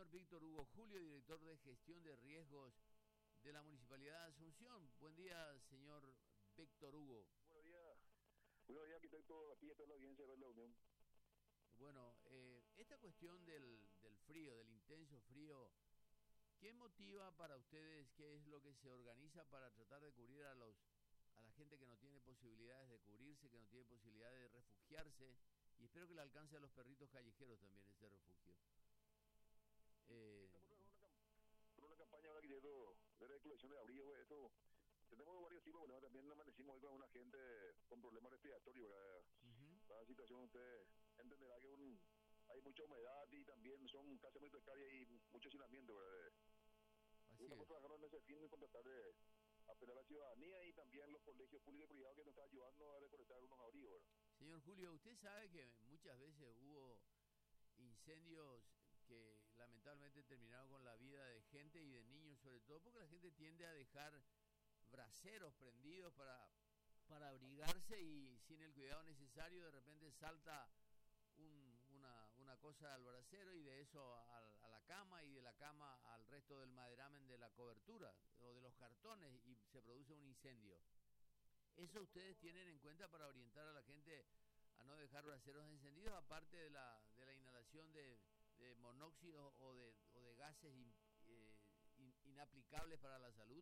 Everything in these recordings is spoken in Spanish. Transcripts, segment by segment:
señor Víctor Hugo Julio, director de gestión de riesgos de la Municipalidad de Asunción. Buen día, señor Víctor Hugo. Buenos días, arquitecto, aquí está la audiencia de la Unión. Bueno, esta cuestión del frío, del intenso frío, ¿qué motiva para ustedes? ¿Qué es lo que se organiza para tratar de cubrir a la gente que no tiene posibilidades de cubrirse, que no tiene posibilidades de refugiarse? Y espero que le alcance a los perritos callejeros también ese refugio. Estamos con una campaña ahora que de recolección de abrigos. Tenemos varios tipos de problemas. También amanecimos hoy con una gente con problemas respiratorios. La situación, usted entenderá que hay mucha humedad y también son casas muy precarias y mucho hacinamiento. Estamos trabajando en ese fin con tratar de apelar a la ciudadanía y también los colegios públicos y privados que nos están ayudando a recolectar unos abrigos. Señor Julio, usted sabe que muchas veces hubo incendios que lamentablemente terminaron con la vida de gente y de niños, sobre todo porque la gente tiende a dejar braseros prendidos para abrigarse y sin el cuidado necesario de repente salta una cosa al brasero y de eso a la cama y de la cama al resto del maderamen de la cobertura o de los cartones y se produce un incendio. ¿Eso ustedes tienen en cuenta para orientar a la gente a no dejar braseros encendidos, aparte de la inhalación de monóxidos o de gases inaplicables para la salud?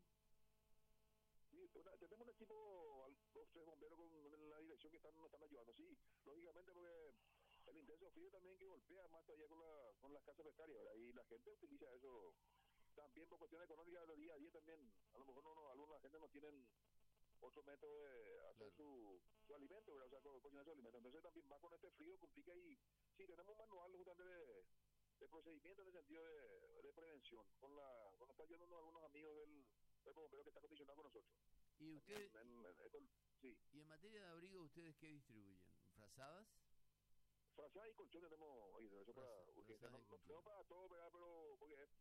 Sí, tenemos un equipo, 2 3 bomberos con la dirección que nos están ayudando, sí, lógicamente porque el intenso frío también que golpea más todavía con las casas precarias, ¿verdad? Y la gente utiliza eso también por cuestiones económicas del día a día también. A lo mejor alguna gente no tienen otro método de hacer su alimento, ¿verdad? O sea, cocinar su alimento. Entonces también va con este frío, complica y sí, tenemos un manual justamente de procedimiento en el sentido de prevención. Con está ayudando algunos amigos del bombero que está condicionado con nosotros. ¿Y usted? Sí. ¿Y en materia de abrigo ustedes qué distribuyen? ¿Frazadas? Frazadas y colchones tenemos, eso para urgencia. No para todo, ¿verdad? Pero porque es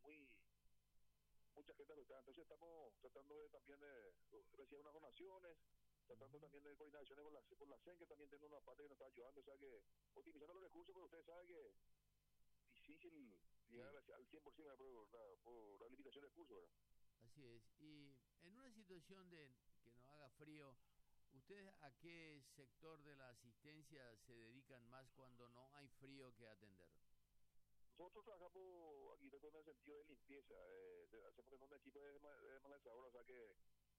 mucha gente afectada. Entonces estamos tratando de también recibir unas donaciones, tratando también de coordinaciones con la CEN, que también tiene una parte que nos está ayudando. O sea que, optimizando los recursos, pero ustedes saben que es difícil llegar al 100% por la limitación de recursos, ¿verdad? Así es. Y en una situación de que no haga frío, ¿ustedes a qué sector de la asistencia se dedican más cuando no hay frío que atender? Nosotros trabajamos aquí en el sentido de limpieza, hacemos en un equipo de desmalezadora, o sea que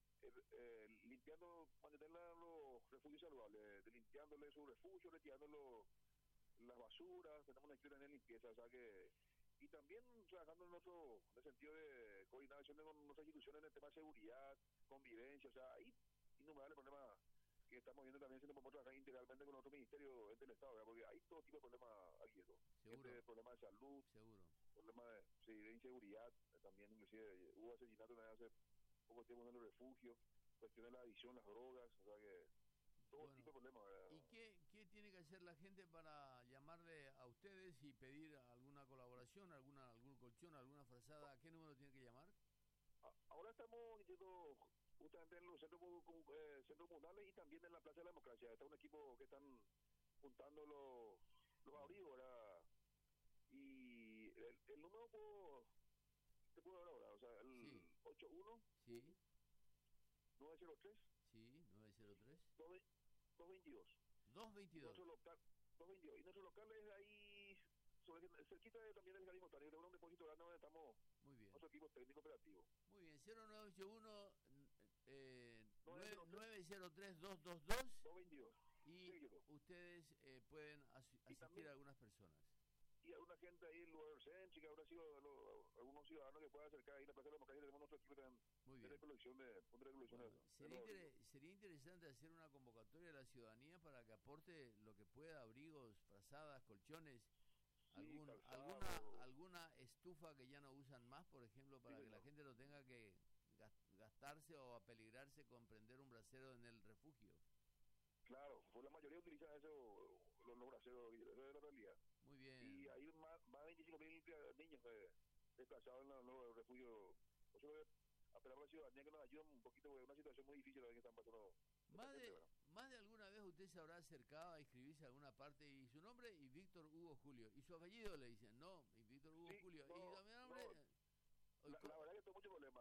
limpiando, mantener los refugios saludables, limpiándole su refugio, retirando las basuras, tenemos una equipo de limpieza, o sea que, y también trabajando en el sentido de coordinación con nuestras instituciones en el tema de seguridad, convivencia, o sea, hay innumerables problemas que estamos viendo también si nos podemos trabajar integralmente con otro ministerio del Estado, ¿verdad? Porque hay todo tipo de problemas aquí, ¿no? Seguro. Problemas de salud, seguro. Problemas de inseguridad, también inclusive hubo asesinatos hace poco tiempo en los refugios, cuestiones de la adicción, las drogas, o sea que todo tipo de problemas, ¿verdad? ¿Y qué tiene que hacer la gente para llamarle a ustedes y pedir alguna colaboración, algún colchón, alguna frazada? ¿A qué número tiene que llamar? Ahora estamos yendo justamente en los centros comunales y también en la Plaza de la Democracia. Está un equipo que están juntando los abrigos, ¿verdad? Y el número te puedo dar ahora, o sea, el 81 sí 903 sí 903 222 222 222 y nuestro local es ahí cerquita también del Jardín Botánico. Tenemos un depósito grande donde estamos. Muy bien. Nuestro equipo técnico operativo. Muy bien, 0981 903 222 222 y sí, ustedes pueden asistir a algunas personas. Y alguna gente ahí en lugar centro, que habrá sido algunos ciudadanos que puedan acercar ahí en la Plaza de la Democracia. Tenemos nuestro equipo de recolección sería interesante hacer una convocatoria a la ciudadanía para que aporte lo que pueda, abrigos, frazadas, colchones, alguna estufa que ya no usan más, por ejemplo, para que la gente no tenga que gastarse o apeligrarse con prender un brasero en el refugio. Claro, pues la mayoría utiliza eso, los braseros, eso es la realidad. Muy bien. Y hay más de 25.000 niños desplazados en los refugios. Por eso apelar a la ciudadanía que nos ayude un poquito, porque es una situación muy difícil que están pasando. Más de alguna vez usted se habrá acercado a inscribirse a alguna parte y su nombre y Víctor Hugo Julio. Y su apellido le dicen, no, y Víctor Hugo Julio. No, y también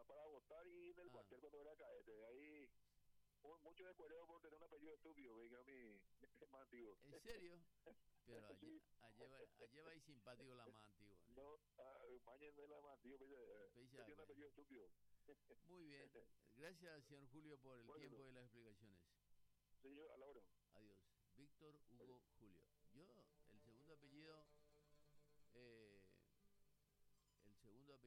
para votar y en el cuartel cuando era caete. Ahí hubo mucho descuereo por tener un apellido estúpido, venga mi más antiguo. ¿En serio? Pero Sí. allí va ahí simpático la más antigua. No, Mañen es la más antiguo, Pella, tiene un apellido estúpido. Muy bien. Gracias, señor Julio, por el Bueno, tiempo y las explicaciones. sí, yo a la hora. Adiós. Víctor Hugo Julio. Yo, el segundo apellido,